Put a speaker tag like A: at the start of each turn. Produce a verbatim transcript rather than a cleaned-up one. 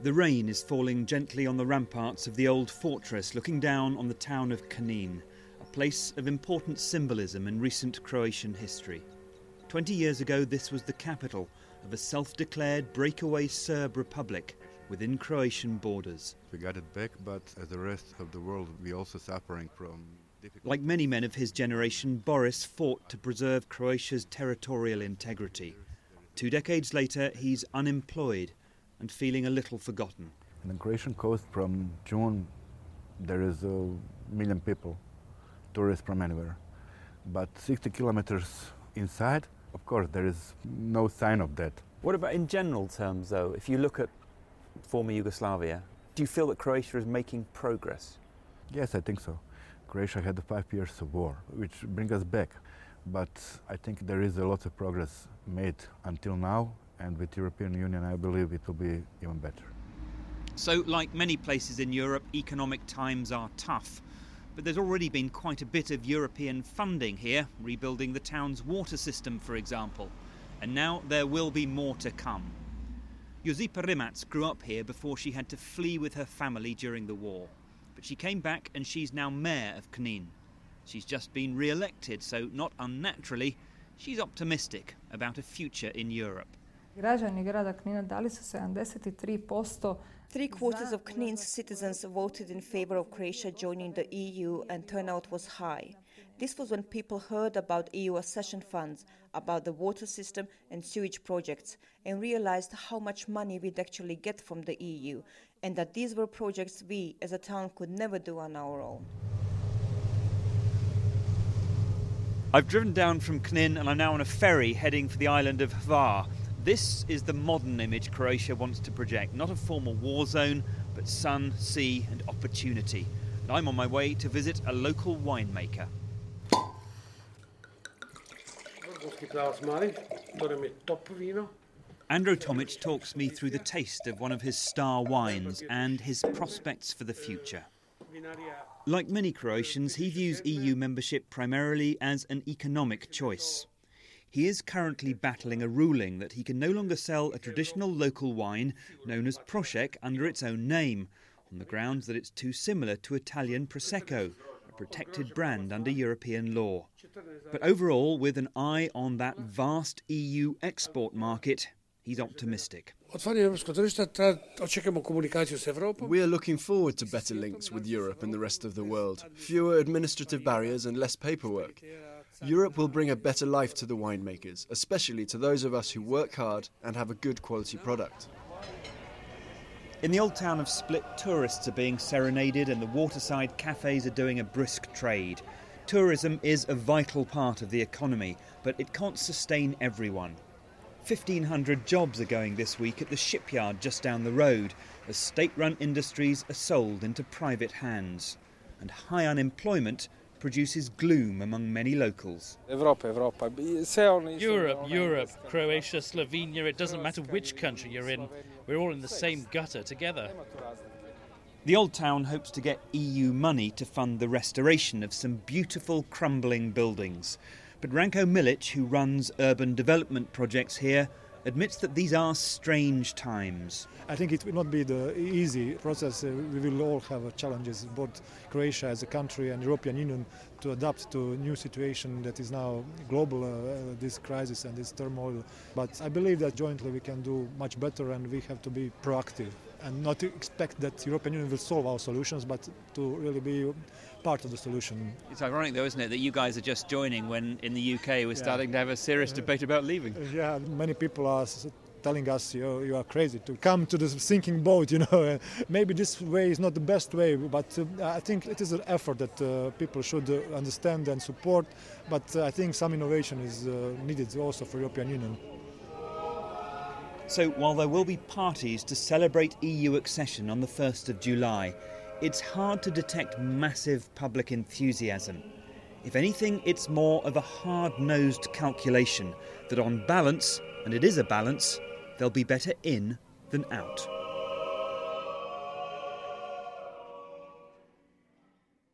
A: The rain is falling gently on the ramparts of the old fortress, looking down on the town of Knin, a place of important symbolism in recent Croatian history. Twenty years ago, this was the capital of a self-declared breakaway Serb republic within Croatian borders.
B: We got it back, but as the rest of the world, we also suffering from difficult...
A: Like many men of his generation, Boris fought to preserve Croatia's territorial integrity. Two decades later, he's unemployed and feeling a little forgotten.
B: On the Croatian coast from June, there is a million people, tourists from anywhere. But sixty kilometers inside, of course, there is no sign of that.
C: What about in general terms, though? If you look at former Yugoslavia, do you feel that Croatia is making progress?
B: Yes, I think so. Croatia had five years of war, which brings us back. But I think there is a lot of progress made until now, and with the European Union, I believe it will be even better.
A: So, like many places in Europe, economic times are tough. But there's already been quite a bit of European funding here, rebuilding the town's water system, for example. And now there will be more to come. Josipa Rimac grew up here before she had to flee with her family during the war. But she came back and she's now mayor of Knin. She's just been re-elected, so not unnaturally, she's optimistic about a future in Europe.
D: Građani grada Knina dali su seventy-three percent.
E: Three quarters of Knin's citizens voted in favor of Croatia joining the E U, and turnout was high. This was when people heard about E U accession funds, about the water system and sewage projects, and realized how much money we'd actually get from the E U, and that these were projects we, as a town, could never do on our own.
A: I've driven down from Knin and I'm now on a ferry heading for the island of Hvar. This is the modern image Croatia wants to project, not a former war zone, but sun, sea and opportunity. And I'm on my way to visit a local winemaker. Andro Tomic talks me through the taste of one of his star wines and his prospects for the future. Like many Croatians, he views E U membership primarily as an economic choice. He is currently battling a ruling that he can no longer sell a traditional local wine known as Prošek under its own name, on the grounds that it's too similar to Italian Prosecco, a protected brand under European law. But overall, with an eye on that vast E U export market, he's optimistic.
F: We are looking forward to better links with Europe and the rest of the world, fewer administrative barriers and less paperwork. Europe will bring a better life to the winemakers, especially to those of us who work hard and have a good quality product.
A: In the old town of Split, tourists are being serenaded and the waterside cafes are doing a brisk trade. Tourism is a vital part of the economy, but it can't sustain everyone. fifteen hundred jobs are going this week at the shipyard just down the road, as state-run industries are sold into private hands. And high unemployment produces gloom among many locals.
G: Europe, Europe, Croatia, Slovenia, it doesn't matter which country you're in, we're all in the same gutter together.
A: The old town hopes to get E U money to fund the restoration of some beautiful crumbling buildings. But Ranko Milic, who runs urban development projects here, admits that these are strange times.
H: I think it will not be the easy process. Uh, we will all have challenges, both Croatia as a country and European Union, to adapt to a new situation that is now global, uh, this crisis and this turmoil. But I believe that jointly we can do much better, and we have to be proactive and not to expect that the European Union will solve our solutions, but to really be part of the solution.
A: It's ironic though, isn't it, that you guys are just joining when in the U K we're yeah. starting to have a serious uh, debate about leaving.
H: Yeah, many people are telling us you, you are crazy to come to this sinking boat, you know. And maybe this way is not the best way, but uh, I think it is an effort that uh, people should uh, understand and support, but uh, I think some innovation is uh, needed also for European Union.
A: So while there will be parties to celebrate E U accession on the first of July, it's hard to detect massive public enthusiasm. If anything, it's more of a hard-nosed calculation that on balance, and it is a balance, they'll be better in than out.